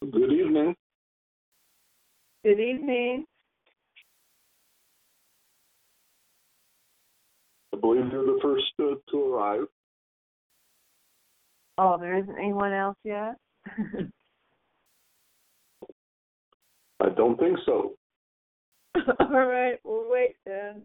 Good evening. Good evening. I believe you're the first to arrive. Oh, there isn't anyone else yet? I don't think so. All right, we'll wait then.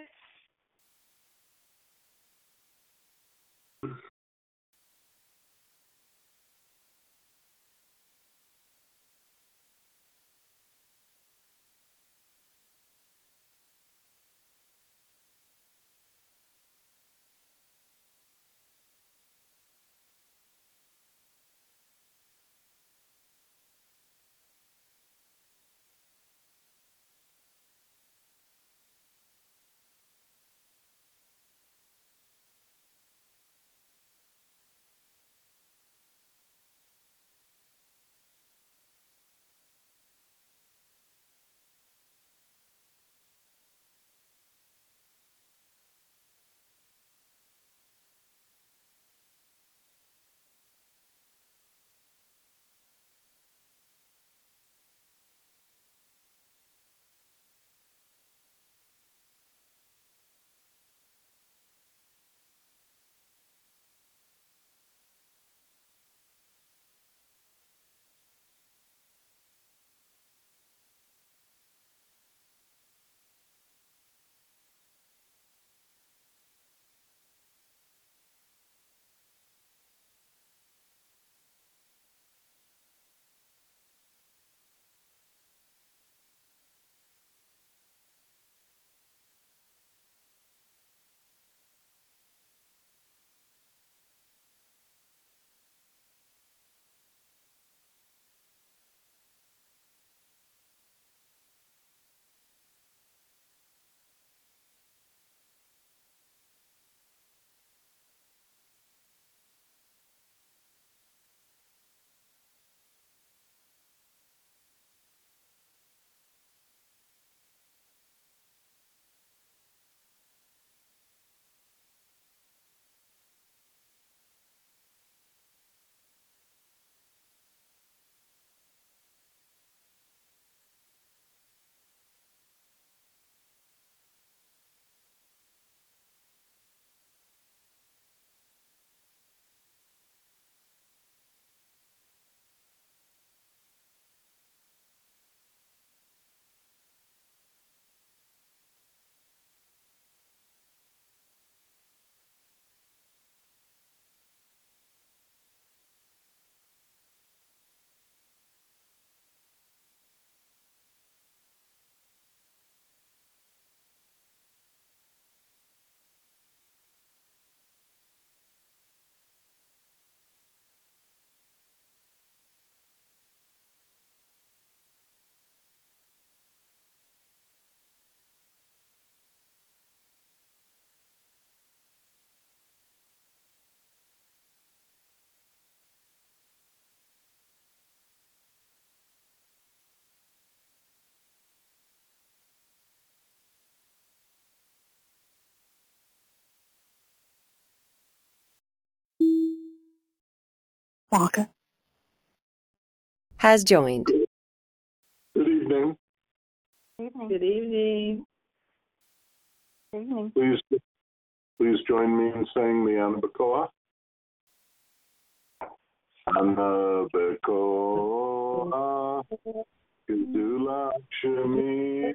Walker has joined. Good evening. Good evening. Good evening. Please join me in saying the Anabacoa. Anabacoa, Kudula Shami,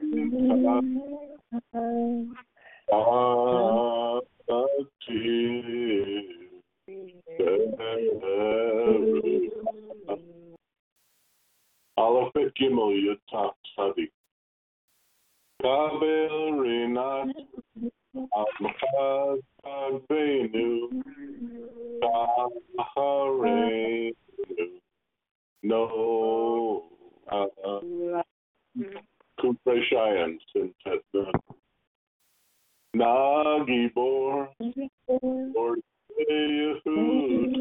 Alafet Gimel Yutaf Sadik. Kabel Rinat Amchad Agvenu Kaharenu No Kupre Shayan Sintet Nagibor or Yehud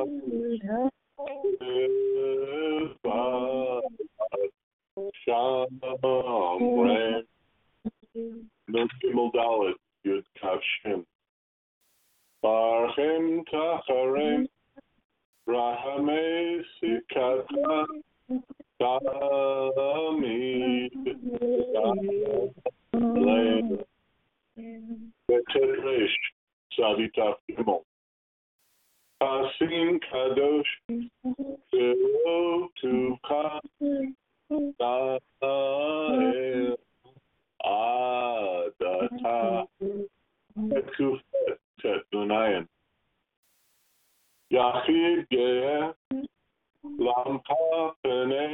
Shalom Ram No Gimel Dalet Yud Kavshin Barchem Tacharem Rahame Sikata Tamid Lein Betresh Saditaf Gimel Hasim Kadosh Tuka Nael Adata Ekufet Tetunayan Yachid Ge'eh Lampa Pene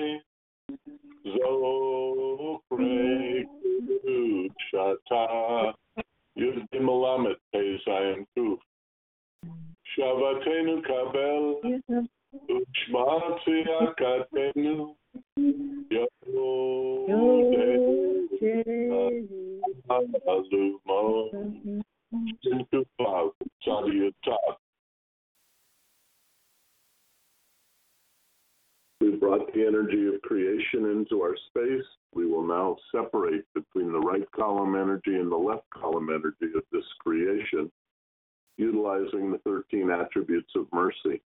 Zokre Shata Yudim Alamet Pezayan Kuf Shavatenu Kabel Ushmati Akatenu Alumo Sinkupav Sadiyutat. We brought the energy of creation into our space. We will now separate between the right column energy and the left column energy of this creation, utilizing the 13 attributes of mercy.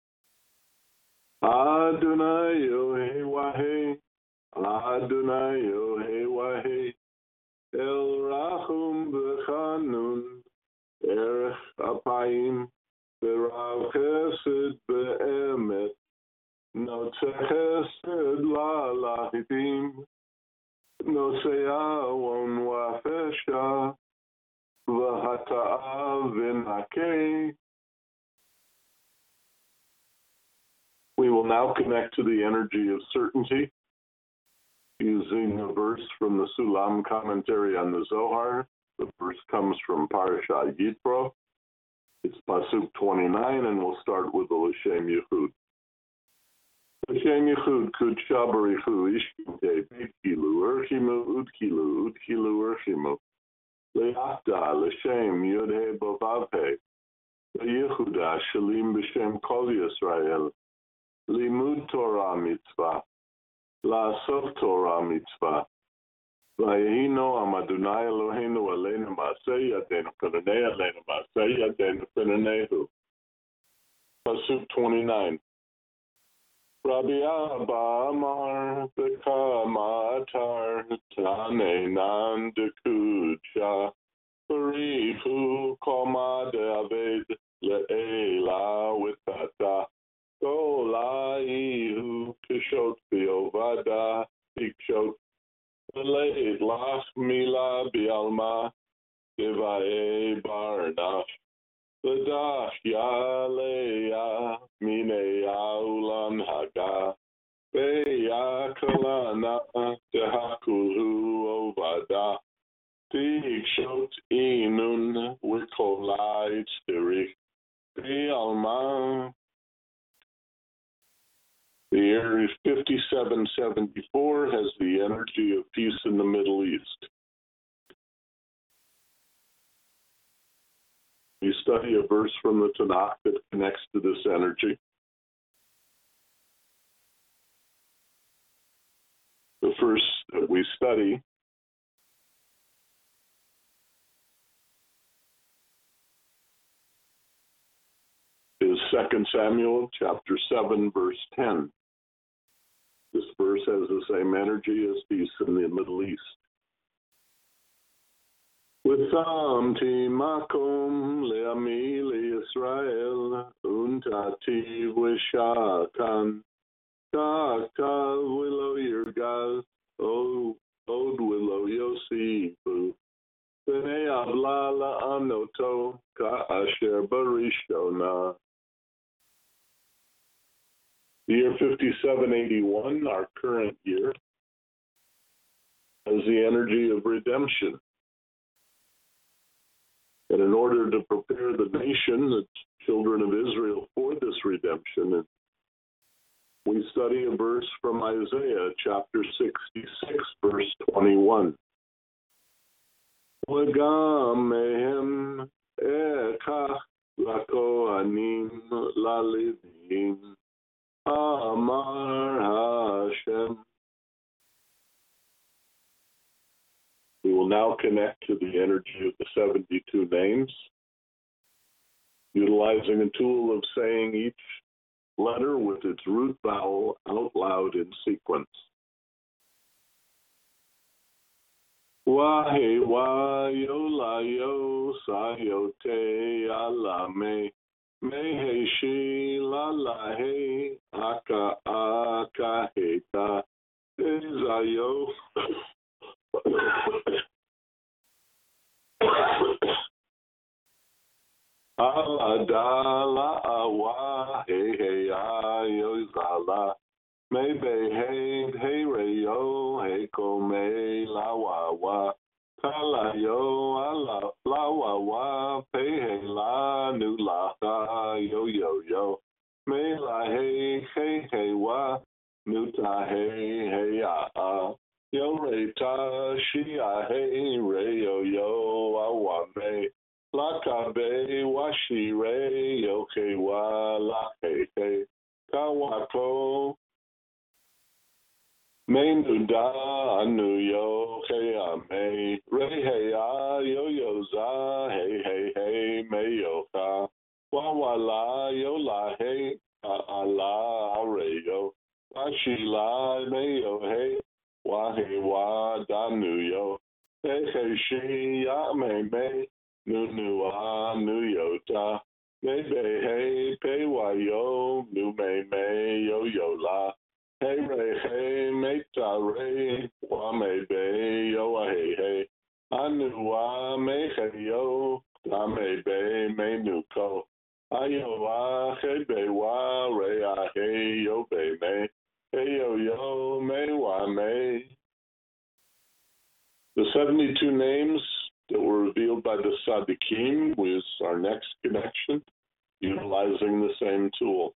Adonai Yohei Wahei, Adonai Yohei Wahei, El Rachum B'Chanun, Erech Apayim, B'Rav Chesed B'Emet, No Chesed La'Lahitim, No Seyawon Wafesha, V'Hata'a V'Nakei. We will now connect to the energy of certainty using a verse from the Sulam commentary on the Zohar. The verse comes from Parashat Yitro. It's Pasuk 29, and we'll start with the L'Shem Yichud. L'Shem Yichud Kudsha Barichu Ishkute B'Kilu Urchimu Udkilu Udkilu Urchimu Le'achda L'Shem Yudhe Bovavhe Le'yichuda Shalim B'Shem Kol Yisrael Limud Torah Mitzvah La'asov Torah Mitzvah Vayihino Amadunai Eloheinu Aleinu Ma'aseh Yadenu Penanei Aleinu Ma'aseh Yadenu Penanehu. Pasuk 29. Rabbi Abba Amar Bekamatar Tanenan Dekucha Barichu Koma De'aved Le'ela Witata Golaihu Kishot Biovada Ikshot Le'ed Lach Mila Bialma Divae Barnash Ladach Yaleya Mineya Ulan Haga Beya Kalana Tehakulu Ovada Tikshot Inun Wikolai Tzirich Bialma. The year 5774 has the energy of peace in the Middle East. We study a verse from the Tanakh that connects to this energy. The verse that we study is 2 Samuel chapter 7, verse 10. This verse has the same energy as peace in the Middle East. V'samti makom le'ami le'Yisrael untativ v'shakan taktav v'lo yirgaz od v'lo yosifu v'nei avla la'anoto ka'asher barishona. The year 5781, our current year, has the energy of redemption. And in order to prepare the nation, the children of Israel, for this redemption, we study a verse from Isaiah chapter 66, verse 21. V'gam mehem ekach lakohanim lalevim Amar Hashem. We will now connect to the energy of the 72 names, utilizing a tool of saying each letter with its root vowel out loud in sequence. Wahe wa yo la yo sa yo te ala me he shi la la he aka he ta e za yo ala da la awa he yo za la me be he re yo he ko me la wa Kala yo ala la wa pe he la nu la ta yo me la he wa nu ta he yo re ta shi he re yo wa me la ka be wa shi re yo ke wa la he ka wa ko me nu da anu yo he me re he yo za he me yo ka wa la yo la he a la re yo wa shi la me yo he wa da nu yo he shi ya me nu nu yo ta me be he pe wa yo nu me yo la Hey re me ta re wa me be yo he anu wa me he yo ta me be me nu ko ayo wa he be wa re he yo be me hey yo me wa me. The 72 names that were revealed by the Sadiqim was our next connection, utilizing the same tool.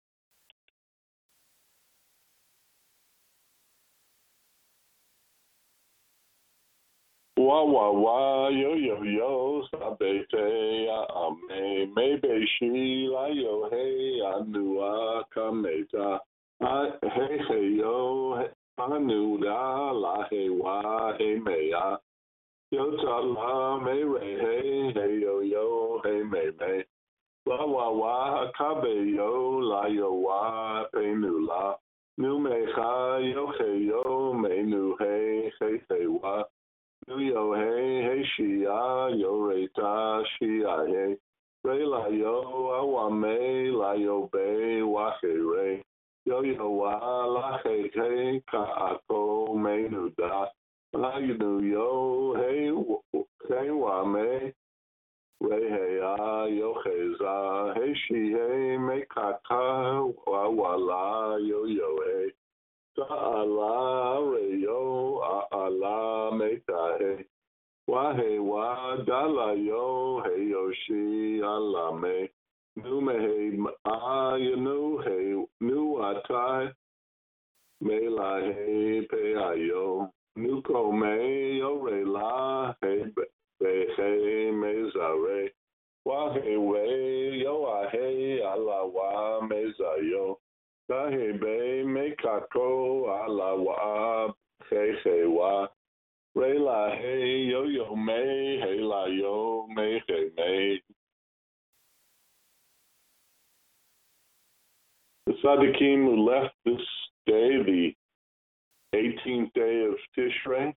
Wa yo sabete me be shi la yo he anu kameta he yo anu da la he wa he me yo ta la me re he yo he me la wa ka be yo la yo wa pe nu la nu me ha yo me nu he wa yo he shi yo re ta shi he re la yo awa me la yo be wa he re yo wa la he ka ako me nu da la nu yo he wa me re he yo he za he shi he me ka wa la yo he ta la re yo a la me ta he wa da la yo he yo shi ala me nu me he nu ata me la he pe yo nu ko me yo re la he be he me za re wa he we yo he ala wa me za yo ta he be me ka ko ala wa he wa re la he yo me he la yo me he me. The Sadiqim who left this day, the 18th day of Tishrei,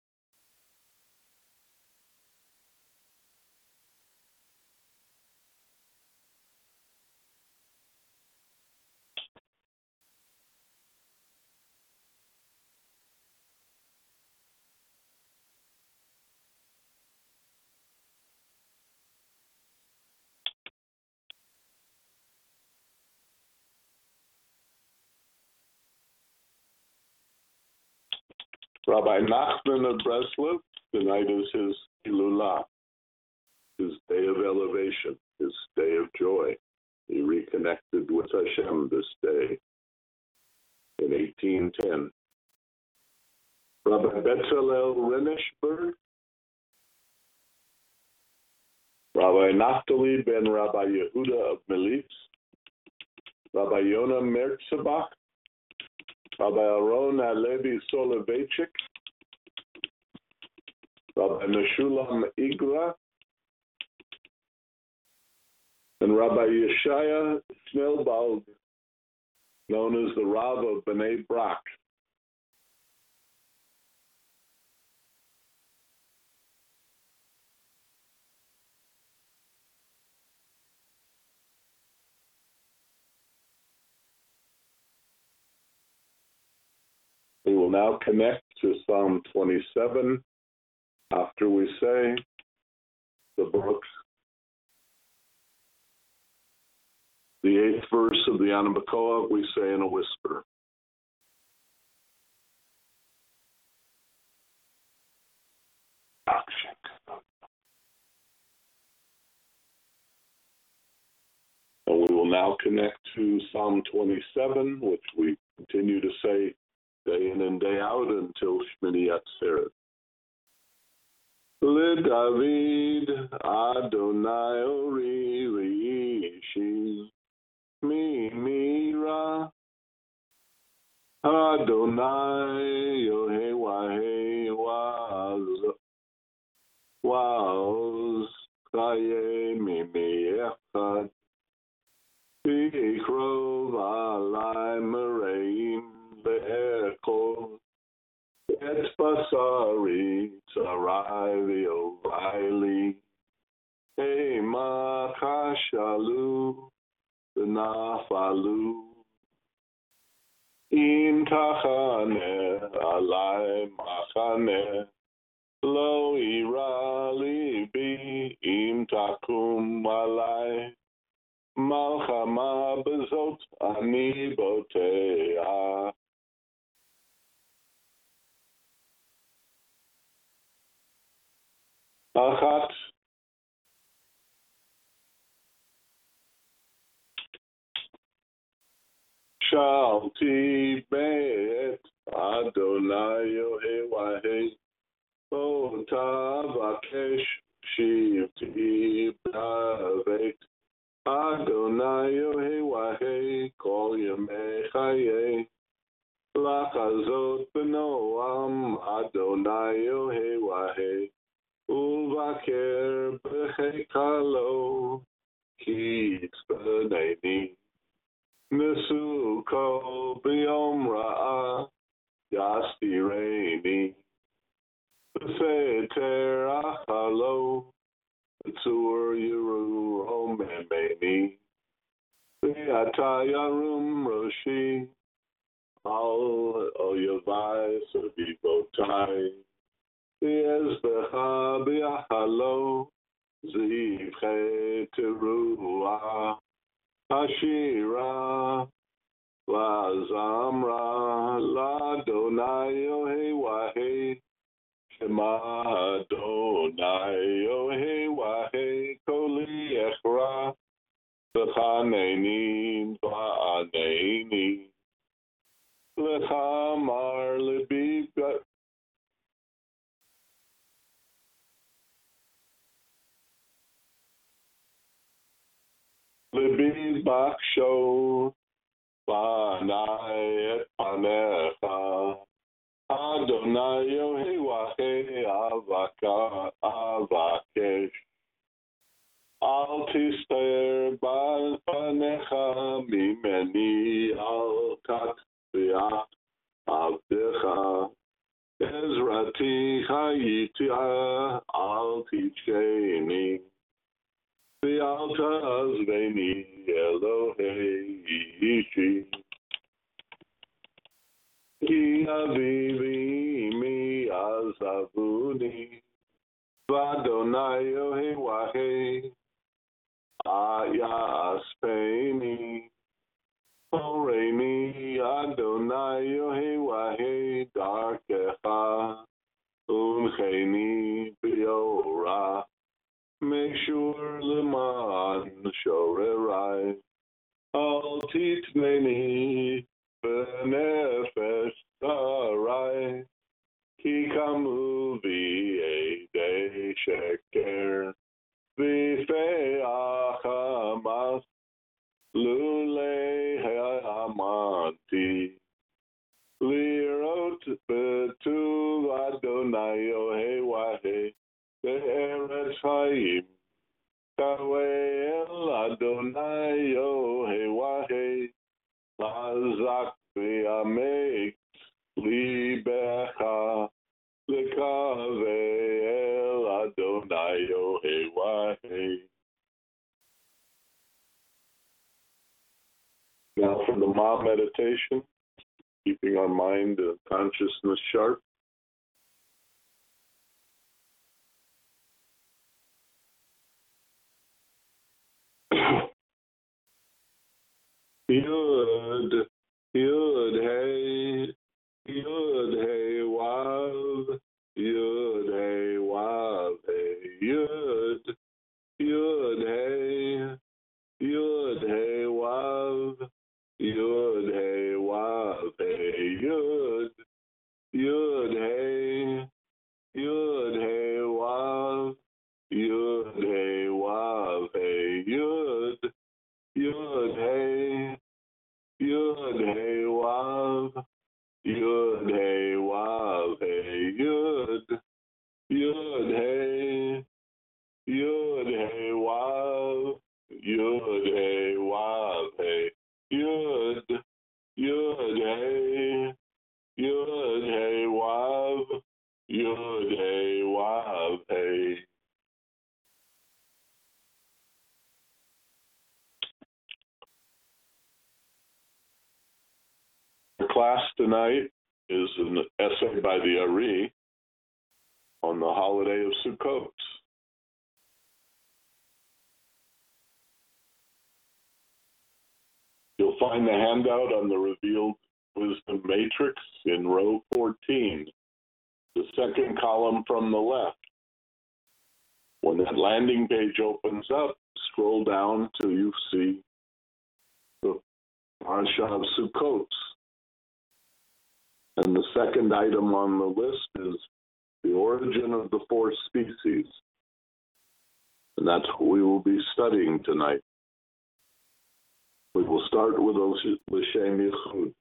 Rabbi Nachman of Breslov, tonight is his Hilulah, his day of elevation, his day of joy. He reconnected with Hashem this day in 1810. Rabbi Betzalel Renishberg, Rabbi Naftali ben Rabbi Yehuda of Militz, Rabbi Yonah Mertzabach, Rabbi Aaron Alevi Soloveitchik, Rabbi Meshulam Igra, and Rabbi Yeshaya Snellbald known as the Rav of Bnei Brak. We will now connect to Psalm 27 after we say the books. The 8th verse of the Ana B'Koach we say in a whisper. And we will now connect to Psalm 27, which we continue to say day in and day out until Shmini Atzeret. LeDavid Adonai Ori V'Yishi Mira Adonai Yohe Wahe Waz Chaye Mimi Echad B'Ikrov Alai Mereim Le'echol Et Basari Tzarai V'Ovaili Ema Kashalu V'Nafalu Im Tachane Alai Machane Lo Ira Libi Im Takum Alai Malchama Bezot Ani Botea Achat Shalti Bet Adonai Yohewahe Ota Vakesh Shivti Bavet Adonai Yohewahe Kol Yemei Chaye Lachazot B'Noam Adonai Yohewahe Uvaker B'Chekalo Ki Tzvoneni Nesuko B'Yom Ra'ah Yastireni B'Seter Achalo Tzur Yeru Omemeni V'Ata Yarum Roshi Al Oyavai Savivotai V'Yezbecha B'Yachalo Zivche Teruah Hashira Lazamra Ladonai Yohewahe Shema Adonai Yohewahe Koli Echra V'Chaneni V'Aneni L'Chamar Libi Libi Baksho Panai Et Panecha Adonai Yohewahe Avaka Avakesh Al Tister Bal Panecha Mimeni Al Tatviach Avdecha Ezrati Chayitya Al Ticheni V'Alta Azveni Elohei Ishi Ki Avivi Mi Azavuni V'Adonai Yohewahe Aya Aspeni Horeini Adonai Yohewahe Darkecha Uncheni B'Yorah Meshur Leman Shorerai Al Titneni B'Nefesh Sarai Ki Kamu V'Yedei Sheker V'Feach Hamas Lulei Ha'amanti Lirot Betuv Adonai Yohewahe Be'eretz Chaim Kawel Adonai Yohewahe Chazak v'yamek libecha lekaveh el Adonai Yohei. Now for the Ma meditation, keeping our mind and consciousness sharp. Yud, Yud, Hey, Yud, Hey, Wav, Yud, Hey, Wav, Hey, Yud, Yud, Hey, Yud, Hey, Wav, Yud, Hey, Wav, Hey, Yud, Yud, Hey, Yud, Hey, Wav, Yud, Hey, Wav, Hey, Yud, Yud, Hey, Yud, Hey, Wav, Yud, Hey, Wav, Hey, Yud, Yud, Hey, Yud, Hey, Wav, Yud, Hey, Wav, Hey, Yud, Yud, Hey, Yud, Hey, Wav, Yud, Hey, Wav, Hey. The class tonight is an essay by the Ari on the holiday of Sukkot. You'll find the handout on the Revealed Wisdom Matrix in row 14, the second column from the left. When that landing page opens up, scroll down till you see the Parasha of Sukkot. And the second item on the list is the origin of the four species. And that's what we will be studying tonight. We will start with L'Shem Yichud.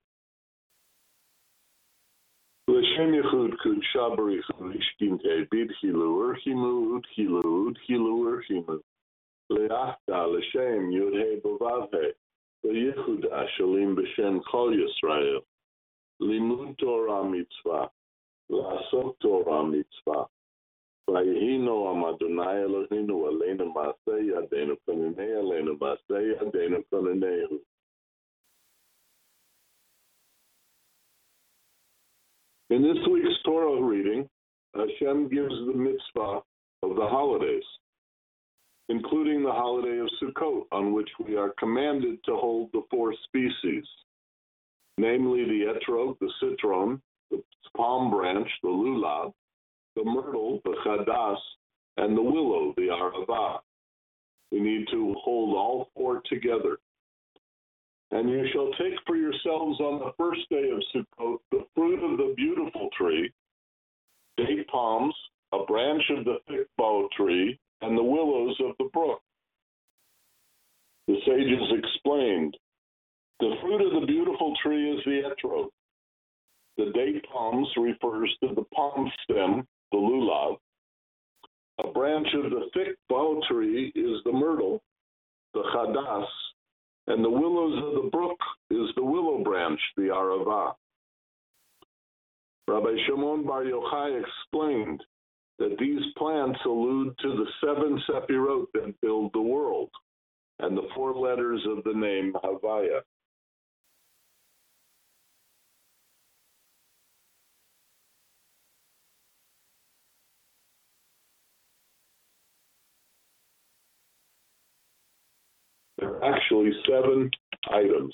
L'Shem Yichud Kud Shabar Yichud Ishkinte Bid Hilu Urchimu Udhilu Udhilu Urchimu Le'achta L'Shem Yud-He B'Vav-He V'Yichud Ashalim B'Shem Kol Yisrael Limud Torah Mitzvah L'Asot Torah Mitzvah Vayihino Am Adonai Eloheinu Aleinu Ma'aseh Yadeinu Konenei Aleinu Ma'aseh Yadeinu Konenehu. In this week's Torah reading, Hashem gives the mitzvah of the holidays, including the holiday of Sukkot, on which we are commanded to hold the four species, namely the etrog, the citron, the palm branch, the lulav, the myrtle, the chadas, and the willow, the arava. We need to hold all four together. And you shall take for yourselves on the first day of Sukkot the fruit of the beautiful tree, date palms, a branch of the thick bow tree, and the willows of the brook. The sages explained, the fruit of the beautiful tree is the etrog. The date palms refers to the palm stem, the lulav. A branch of the thick bow tree is the myrtle, the chadas, and the willows of the brook is the willow branch, the arava. Rabbi Shimon Bar Yochai explained that these plants allude to the seven sephirot that build the world and the four letters of the name Havaya. There are actually 7 items.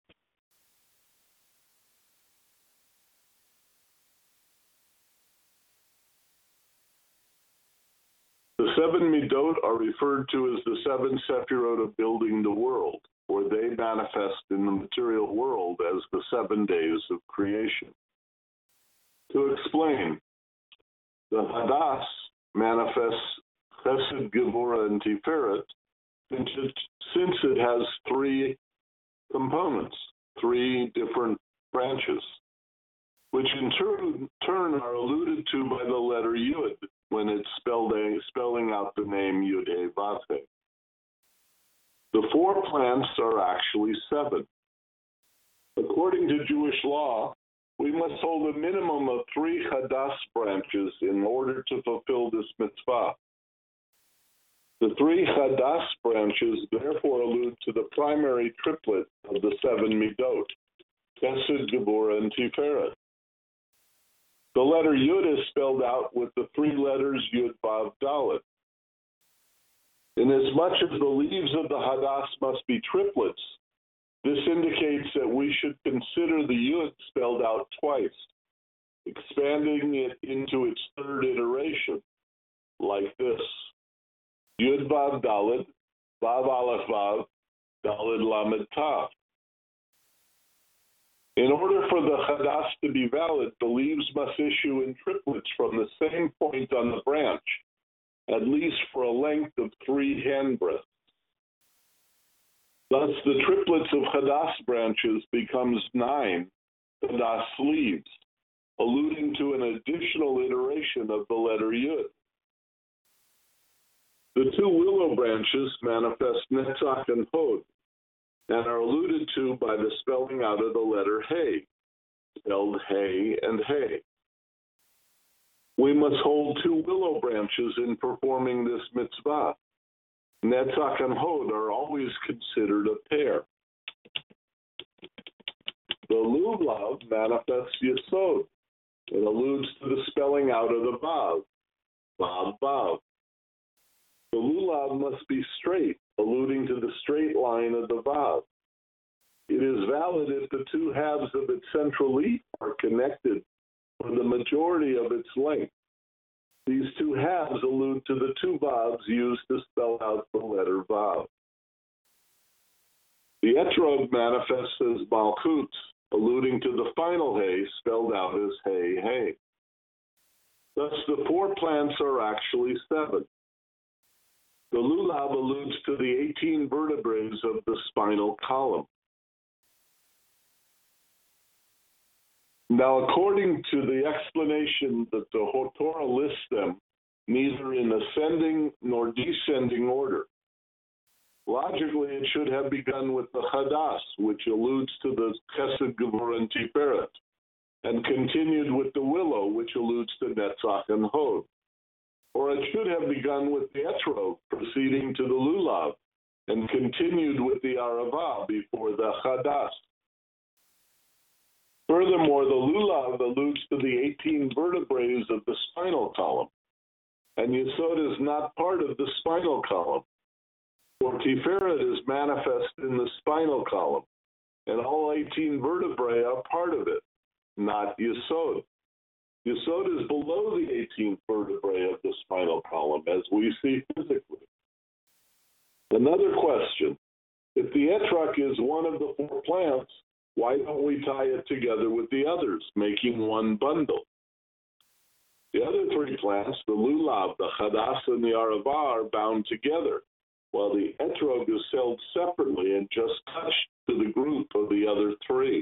The 7 midot are referred to as the 7 sephirot of building the world, or they manifest in the material world as the 7 days of creation. To explain, the Hadas manifests Chesed, Gevurah, and Tiferet, since it has 3 components, 3 different branches, which in turn are alluded to by the letter Yud when it's spelling out the name Yud-He Vav-He. The 4 plants are actually 7. According to Jewish law, we must hold a minimum of 3 Hadass branches in order to fulfill this mitzvah. The 3 Hadass branches therefore allude to the primary triplet of the 7 Midot, Chesed, Gevurah, and Tiferet. The letter Yud is spelled out with the 3 letters Yud, Vav, Dalet. Inasmuch as the leaves of the Hadass must be triplets, this indicates that we should consider the Yud spelled out twice, expanding it into its 3rd iteration, like this: Yud, Vav, Dalet, Vav, Aleph, Vav, Dalet, Lamed, Tav. In order for the Hadass to be valid, the leaves must issue in triplets from the same point on the branch, at least for a length of 3 handbreadths. Thus, the triplets of Hadass branches becomes 9 Hadass leaves, alluding to an additional iteration of the letter Yud. The 2 willow branches manifest Netzach and Hod, and are alluded to by the spelling out of the letter Hey, spelled Hey and Hey. We must hold 2 willow branches in performing this mitzvah. Netzach and Hod are always considered a pair. The lulav manifests Yesod. It alludes to the spelling out of the Vav, Vav, Vav. The lulav must be straight, alluding to the straight line of the Vav. It is valid if the 2 halves of its central leaf are connected for the majority of its length. These 2 halves allude to the 2 Vavs used to spell out the letter Vav. The etrog manifests as Malchut, alluding to the final Hey spelled out as Hey, Hey. Thus, the 4 plants are actually 7. The lulav alludes to the 18 vertebrae of the spinal column. Now, according to the explanation that the Torah lists them neither in ascending nor descending order, logically it should have begun with the Hadass, which alludes to the Chesed, Gevurah, and Tiferet, and continued with the willow, which alludes to Netzach and Hod. Or it should have begun with the etrog, proceeding to the lulav, and continued with the aravah before the Hadass. Furthermore, the lulav alludes to the 18 vertebrae of the spinal column, and Yesod is not part of the spinal column, for Tiferet is manifest in the spinal column, and all 18 vertebrae are part of it, not Yesod. Yesod is below the 18th vertebrae of the spinal column, as we see physically. Another question: if the etrog is one of the 4 plants, why don't we tie it together with the others, making one bundle? The other 3 plants, the lulav, the Hadass, and the aravah, are bound together, while the etrog is held separately and just touched to the group of the other 3.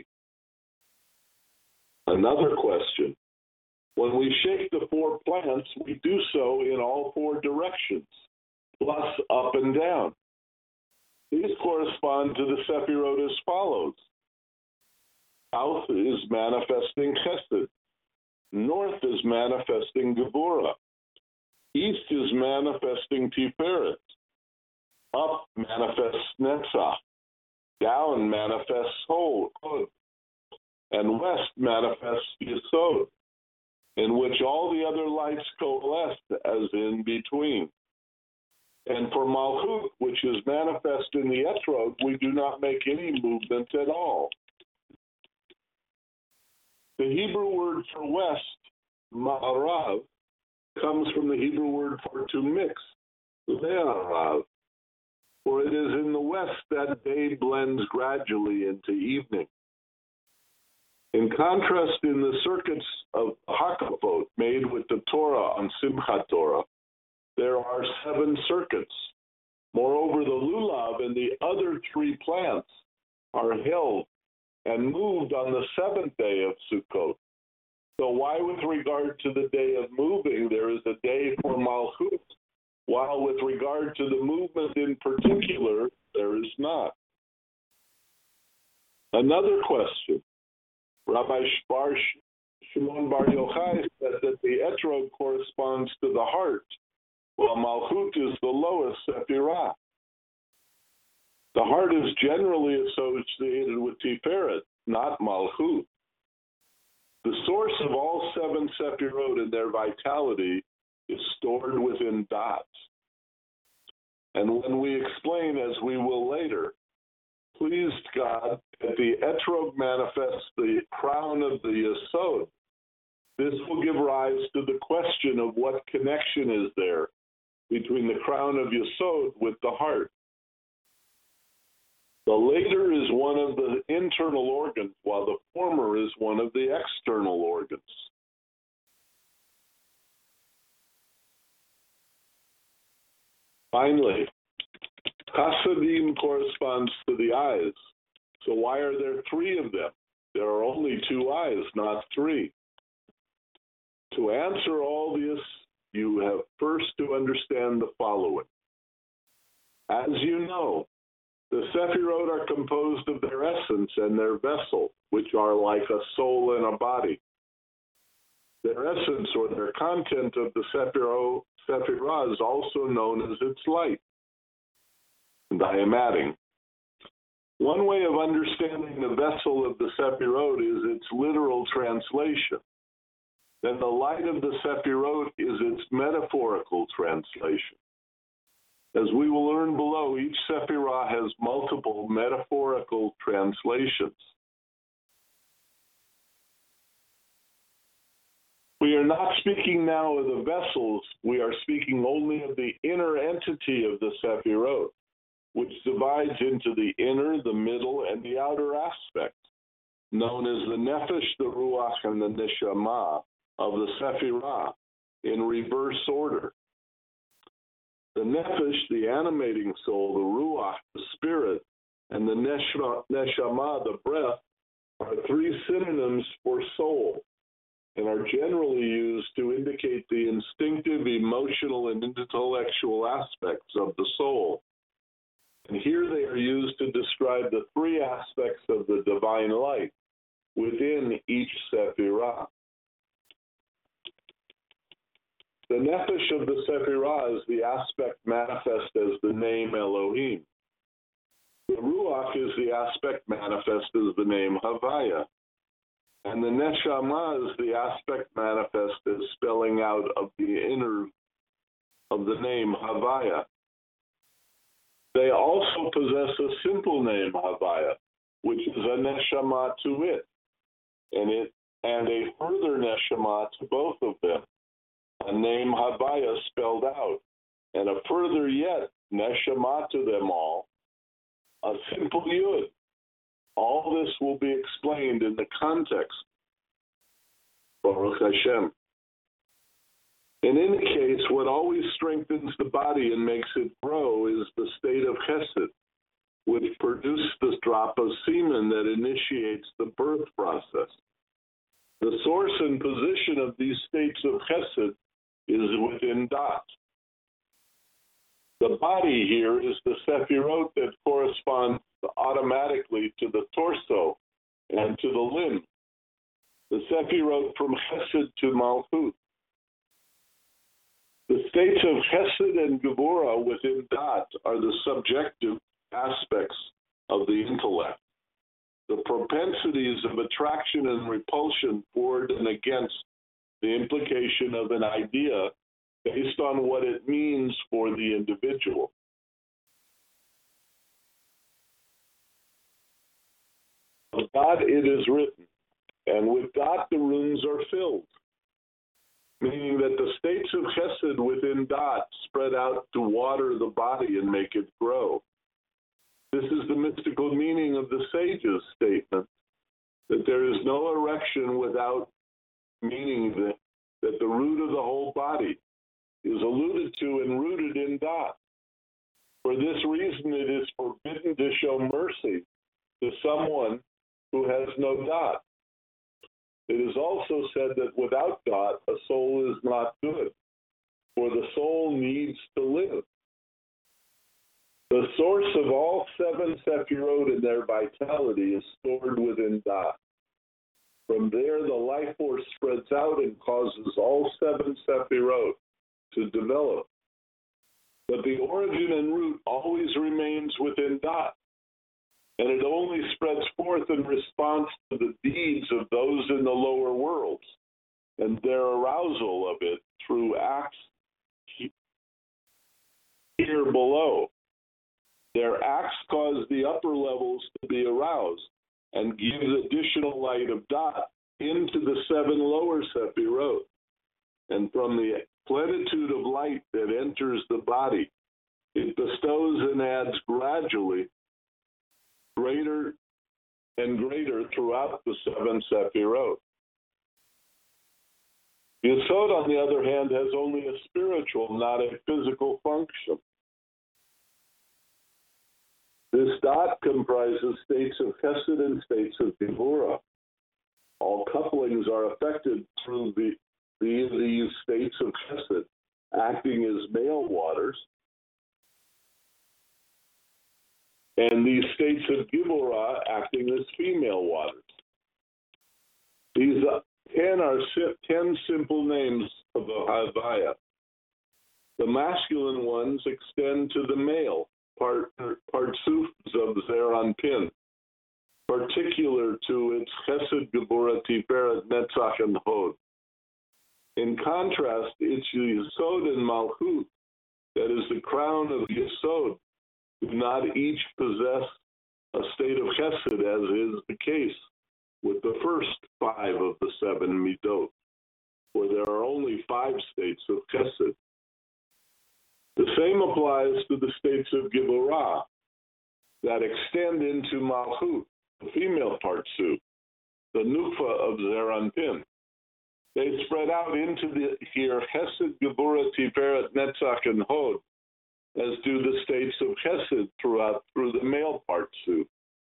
Another question: when we shake the 4 plants, we do so in all 4 directions, plus up and down. These correspond to the Sephirot as follows. South is manifesting Chesed. North is manifesting Gevurah. East is manifesting Tiferet. Up manifests Netzach. Down manifests Hod. And west manifests Yesod, in which all the other lights coalesce as in between. And for Malchut, which is manifest in the etrog, we do not make any movement at all. The Hebrew word for west, ma'arav, comes from the Hebrew word for to mix, le'arav, for it is in the west that day blends gradually into evening. In contrast, in the circuits of Hakafot made with the Torah on Simchat Torah, there are 7 circuits. Moreover, the lulav and the other 3 plants are held and moved on the 7th day of Sukkot. So why with regard to the day of moving, there is a day for Malchut, while with regard to the movement in particular, there is not? Another question. Rabbi Shimon Bar Yochai said that the etrog corresponds to the heart, while Malchut is the lowest Sephirah. The heart is generally associated with Tiferet, not Malchut. The source of all 7 Sephirot and their vitality is stored within dots. And when we explain, as we will later, pleased God that the etrog manifests the crown of the Yesod, this will give rise to the question of what connection is there between the crown of Yesod with the heart. The later is one of the internal organs, while the former is one of the external organs. Finally, Chasadim corresponds to the eyes. So why are there 3 of them? There are only 2 eyes, not 3. To answer all this, you have first to understand the following. As you know, the Sephirot are composed of their essence and their vessel, which are like a soul and a body. Their essence or their content of the Sephirah is also known as its light. And I am adding, one way of understanding the vessel of the Sephirot is its literal translation. Then the light of the Sephirot is its metaphorical translation. As we will learn below, each Sephirah has multiple metaphorical translations. We are not speaking now of the vessels, we are speaking only of the inner entity of the Sephirot, which divides into the inner, the middle, and the outer aspect, known as the Nefesh, the Ruach, and the Neshama of the Sephirah, in reverse order. The Nefesh, the animating soul, the Ruach, the spirit, and the Neshama, the breath, are 3 synonyms for soul and are generally used to indicate the instinctive, emotional, and intellectual aspects of the soul. And here they are used to describe the 3 aspects of the divine light within each Sephirah. The Nefesh of the Sephirah is the aspect manifest as the name Elohim. The Ruach is the aspect manifest as the name Havaya. And the Neshama is the aspect manifest as spelling out of the inner of the name Havaya. They also possess a simple name Havaya, which is a Neshama to it, and a further Neshama to both of them. A name Havaya spelled out, and a further yet Neshama to them all, a simple Yud. All this will be explained in the context. Baruch Hashem. In any case, what always strengthens the body and makes it grow is the state of Chesed, which produces the drop of semen that initiates the birth process. The source and position of these states of Chesed is within Dot. The body here is the Sephirot that corresponds automatically to the torso and to the limb. The Sephirot from Chesed to Malchut. The states of Chesed and Gevurah within Dot are the subjective aspects of the intellect. The propensities of attraction and repulsion toward and against the implication of an idea based on what it means for the individual. Of Dot it is written, and with Dot the rooms are filled, meaning that the states of Chesed within Dot spread out to water the body and make it grow. This is the mystical meaning of the sage's statement that there is no erection without, meaning that the root of the whole body is alluded to and rooted in Dot. For this reason, it is forbidden to show mercy to someone who has no Dot. It is also said that without Dot, a soul is not good, for the soul needs to live. The source of all 7 Sephirot and their vitality is stored within Da'at. From there, the life force spreads out and causes all 7 Sephirot to develop. But the origin and root always remains within Da'at, and it only spreads forth in response to the deeds of those in the lower worlds and their arousal of it through acts here below. Their acts cause the upper levels to be aroused and give additional light of Da'at into the 7 lower Sephirot. And from the plenitude of light that enters the body, it bestows and adds gradually greater and greater throughout the 7 Sephirot. Yesod, on the other hand, has only a spiritual, not a physical function. This Da'at comprises states of Chesed and states of Gevurah. All couplings are affected through these states of Chesed, acting as male waters, and these states of Gevurah acting as female waters. These 10 are 10 simple names of the Havaya. The masculine ones extend to the male, partsufs of Zeranpin, particular to its Chesed, Gevurah, Tiferet, Netzach, and Hod. In contrast, its Yesod and Malchut, that is the crown of Yesod, do not each possess a state of Chesed, as is the case with the first 5 of the 7 Midot, for there are only 5 states of Chesed. The same applies to the states of Gevurah that extend into Malchut, the female partsuf, the Nukva of Zeranpin. They spread out into the here Chesed, Gevurah, Tiferet, Netzach, and Hod, as do the states of Chesed through the male partsuf.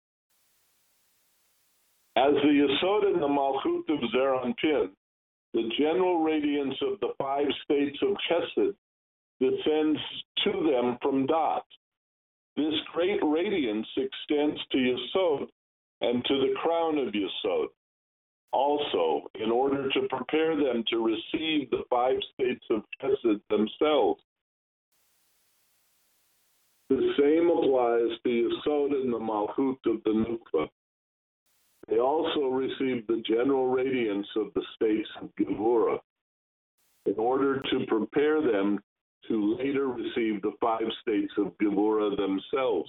As the Yesod and the Malchut of Zeranpin, the general radiance of the 5 states of Chesed descends to them from Da'at. This great radiance extends to Yesod and to the crown of Yesod. Also, in order to prepare them to receive the 5 states of Chesed themselves. The same applies to Yesod and the Malchut of the Nukva. They also receive the general radiance of the states of Gevurah in order to prepare them to later receive the 5 states of Gevurah themselves.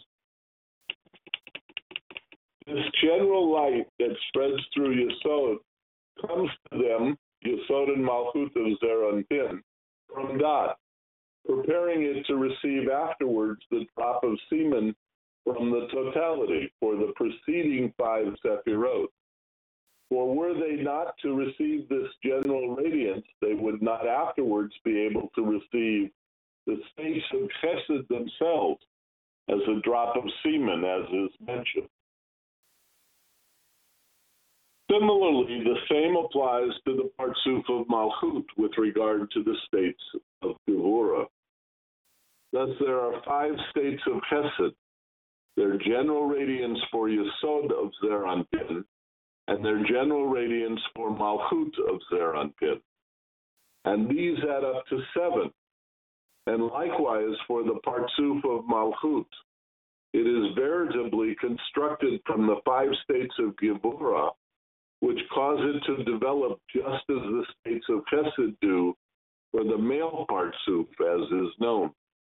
This general light that spreads through Yesod comes to them, Yesod and Malchut of Zeranpin, from Da'at, preparing it to receive afterwards the drop of semen from the totality for the preceding 5 Sephirot. For were they not to receive this general radiance, they would not afterwards be able to receive the states of Chesed themselves as a drop of semen, as is mentioned. Similarly, the same applies to the partsuf of Malchut with regard to the states of Gevurah. Thus, there are 5 states of Chesed, their general radiance for Yesod of Zeranpin, and their general radiance for Malchut of Zeranpin. And these add up to 7. And likewise for the partsuf of Malchut, it is veritably constructed from the 5 states of Gevurah, which cause it to develop just as the states of Chesed do for the male partsuf, as is known.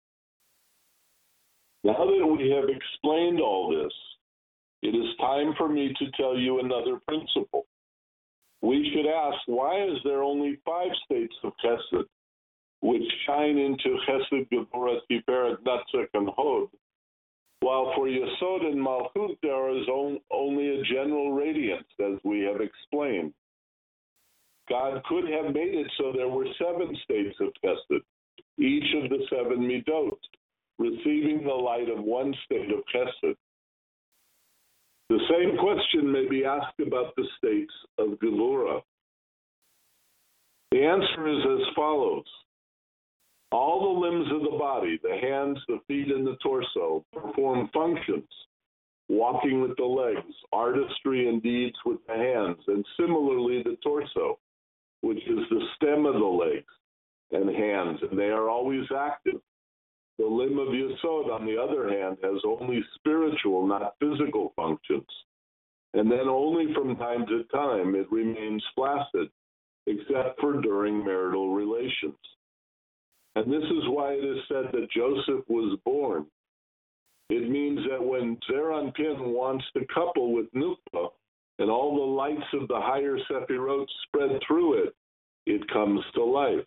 Now that we have explained all this, it is time for me to tell you another principle. We should ask, why is there only 5 states of Chesed, which shine into Chesed, Gevurah, Tiferet, Netzach, and Hod, while for Yesod and Malchut there is only a general radiance, as we have explained? God could have made it so there were 7 states of Chesed, each of the 7 Midot, receiving the light of one state of Chesed. The same question may be asked about the states of Gevurah. The answer is as follows. All the limbs of the body, the hands, the feet, and the torso, perform functions. Walking with the legs, artistry and deeds with the hands, and similarly the torso, which is the stem of the legs and hands, and they are always active. The limb of Yesod, on the other hand, has only spiritual, not physical functions. And then only from time to time it remains flaccid, except for during marital relations. And this is why it is said that Joseph was born. It means that when Zeir Anpin wants to couple with Nukva, and all the lights of the higher Sefirot spread through it, it comes to life.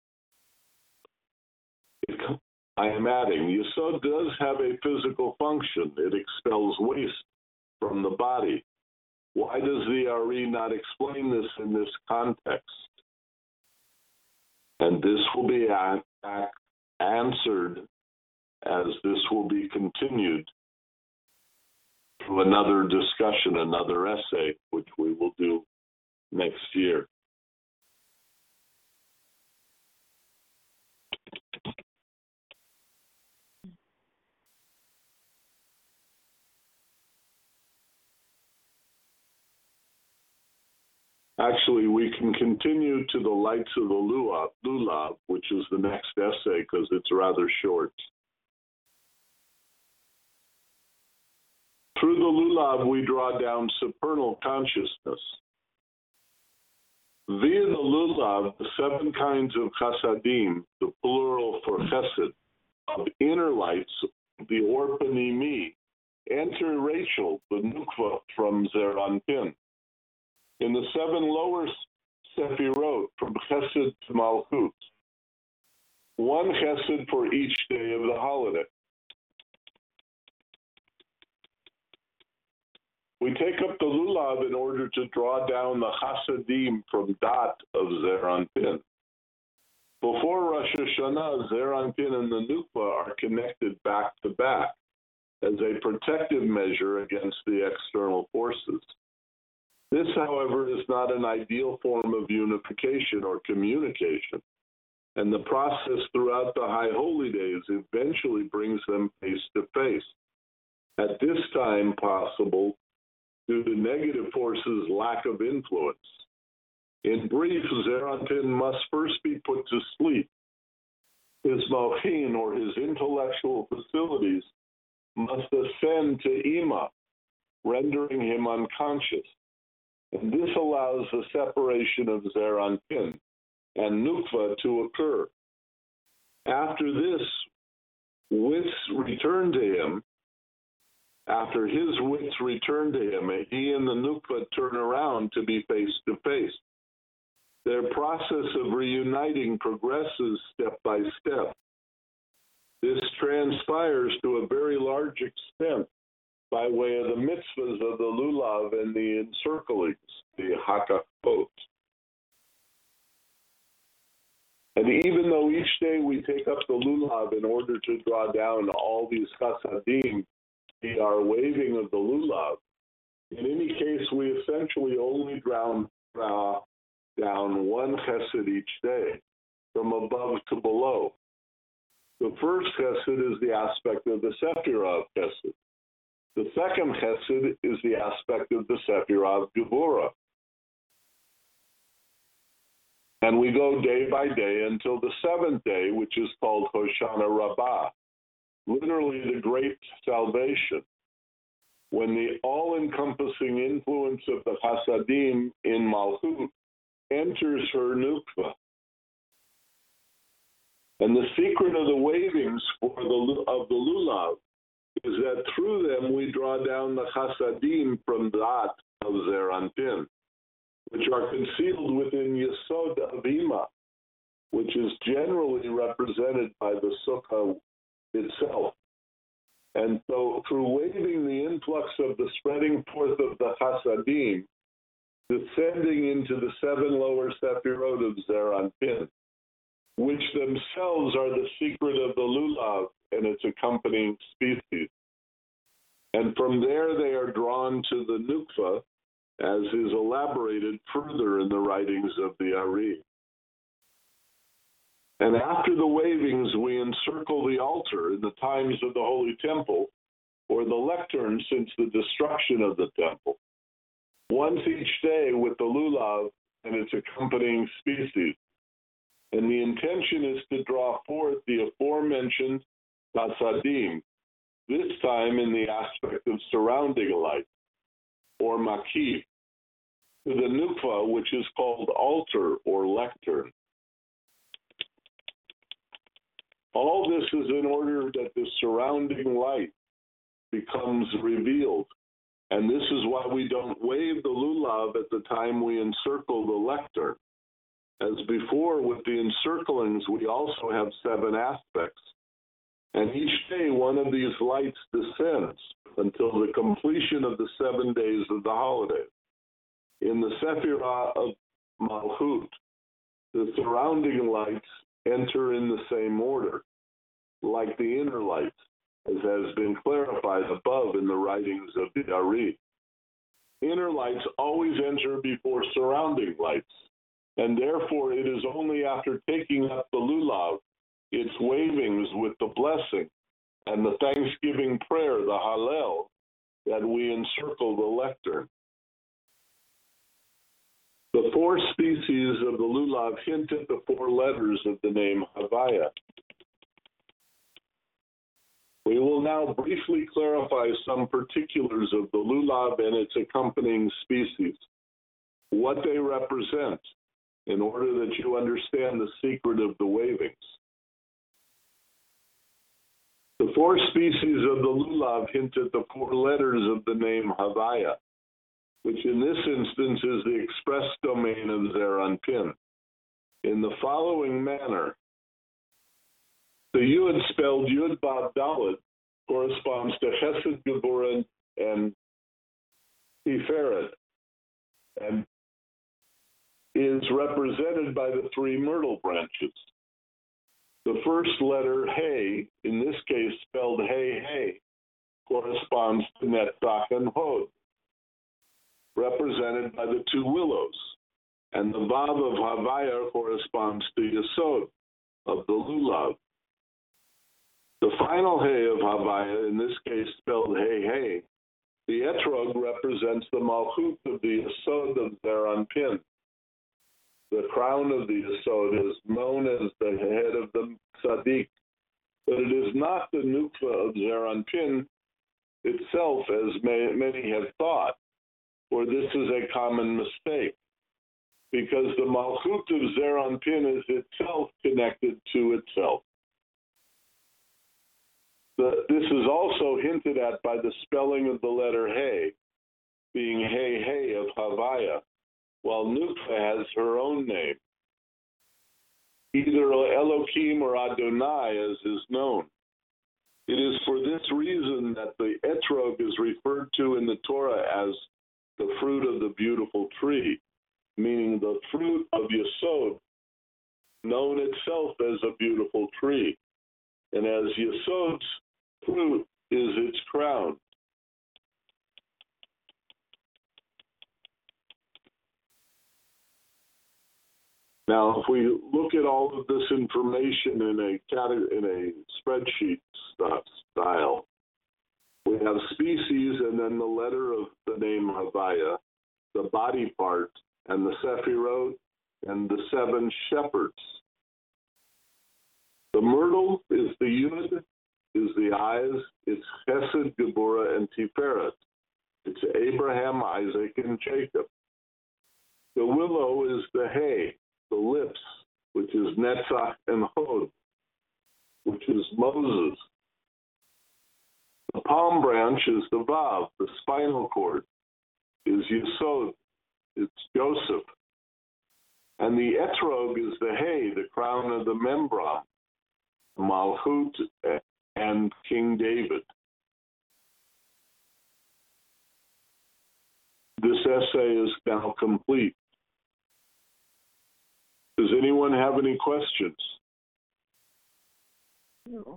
I am adding, Yesod does have a physical function. It expels waste from the body. Why does the Ari not explain this in this context? And this will be answered as this will be continued through another discussion, another essay, which we will do next year. Actually, we can continue to the lights of the Lulav, which is the next essay, because it's rather short. Through the Lulav, we draw down supernal consciousness. Via the Lulav, the 7 kinds of chasadim, the plural for chesed, of inner lights, the orpanimi, enter Rachel, the nukva from Zeir Anpin. In the 7 lower Sefirot, from Chesed to Malchut, 1 Chesed for each day of the holiday. We take up the Lulav in order to draw down the Chasadim from Dat of Zeir Anpin. Before Rosh Hashanah, Zeir Anpin and the Nukva are connected back to back as a protective measure against the external forces. This, however, is not an ideal form of unification or communication, and the process throughout the High Holy Days eventually brings them face to face. At this time possible, due to negative forces' lack of influence. In brief, Zeir Anpin must first be put to sleep. His mochin, or his intellectual facilities, must ascend to Ima, rendering him unconscious. And this allows the separation of Zeir Anpin and Nukva to occur. After this, wits return to him. After his wits return to him, he and the Nukva turn around to be face to face. Their process of reuniting progresses step by step. This transpires to a very large extent by way of the mitzvahs of the Lulav and the encirclings, the Hakakot. And even though each day we take up the Lulav in order to draw down all these chasadim, our waving of the Lulav, in any case, we essentially only draw down 1 chesed each day, from above to below. The first chesed is the aspect of the Sephirah of chesed. The second chesed is the aspect of the Sephirah of Gevurah. And we go day by day until the 7th day, which is called Hoshana Rabbah, literally the great salvation, when the all-encompassing influence of the Chasadim in Malchut enters her Nukva. And the secret of the wavings of the Lulav is that through them we draw down the Chasadim from Dat of Zeir Anpin, which are concealed within Yesod of Ima, which is generally represented by the Sukkah itself. And so through waving the influx of the spreading forth of the Chasadim, descending into the 7 lower Sefirot of Zeir Anpin, which themselves are the secret of the Lulav and its accompanying species. And from there they are drawn to the Nukva, as is elaborated further in the writings of the Ari. And after the wavings, we encircle the altar in the times of the Holy Temple, or the lectern since the destruction of the temple, once each day with the lulav and its accompanying species. And the intention is to draw forth the aforementioned tasadim, this time in the aspect of surrounding light, or makif, to the nukva, which is called altar or lectern. All this is in order that the surrounding light becomes revealed. And this is why we don't wave the lulav at the time we encircle the lectern. As before, with the encirclings, we also have 7 aspects. And each day, one of these lights descends until the completion of the 7 days of the holiday. In the Sephirah of Malchut, the surrounding lights enter in the same order, like the inner lights, as has been clarified above in the writings of the Ari. Inner lights always enter before surrounding lights, and therefore it is only after taking up the lulav, its wavings with the blessing, and the thanksgiving prayer, the Hallel, that we encircle the lectern. The 4 species of the lulav hint at the 4 letters of the name Havaya. We will now briefly clarify some particulars of the lulav and its accompanying species, what they represent, in order that you understand the secret of the wavings. The 4 species of the lulav hint at the 4 letters of the name Havaya, which in this instance is the express domain of Zeir Anpin, in the following manner. The Yud spelled Yud Bab Dalet corresponds to Chesed, Geburah, and Tiferet, and is represented by the 3 myrtle branches. The first letter, Hey, in this case spelled Hey Hey, corresponds to Netzach and Hod, represented by the 2 willows, and the Vav of Havaya corresponds to Yesod, of the lulav. The final Hey of Havaya, in this case spelled Hey Hey, the etrog represents the Malchut of the Yesod of Zeir Anpin. The crown of the Yesod is known as the head of the Tzaddik, but it is not the nukva of Zeir Anpin itself, as many have thought, for this is a common mistake, because the Malchut of Zeir Anpin is itself connected to itself. This is also hinted at by the spelling of the letter Hey, being Hey Hey of Havaya, while Nukva has her own name, either Elohim or Adonai, as is known. It is for this reason that the etrog is referred to in the Torah as the fruit of the beautiful tree, meaning the fruit of Yesod, known itself as a beautiful tree. And as Yesod's fruit is its crown. Now, if we look at all of this information in a spreadsheet style, we have species and then the letter of the name Havaya, the body part, and the Sephirot, and the 7 shepherds. The myrtle is the Yud, is the eyes, it's Chesed, Geburah, and Tiferet. It's Abraham, Isaac, and Jacob. The willow is the Hay, the lips, which is Netzach and Hod, which is Moses. The palm branch is the Vav, the spinal cord, is Yesod, it's Joseph. And the etrog is the Hay, the crown of the membran, Malchut, and King David. This essay is now complete. Does anyone have any questions? No.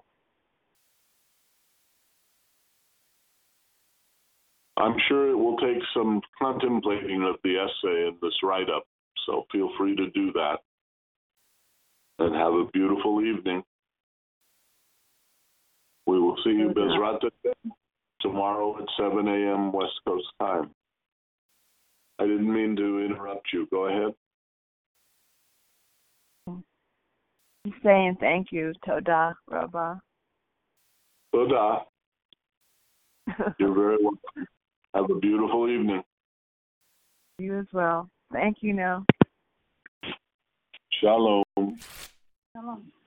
I'm sure it will take some contemplating of the essay in this write-up, so feel free to do that. and have a beautiful evening. We will see you, Bezrat, tomorrow at 7 a.m. West Coast time. I didn't mean to interrupt you. Go ahead. I'm saying thank you, Toda Rabba. Toda. You're very welcome. Have a beautiful evening. You as well. Thank you, now. Shalom. Shalom.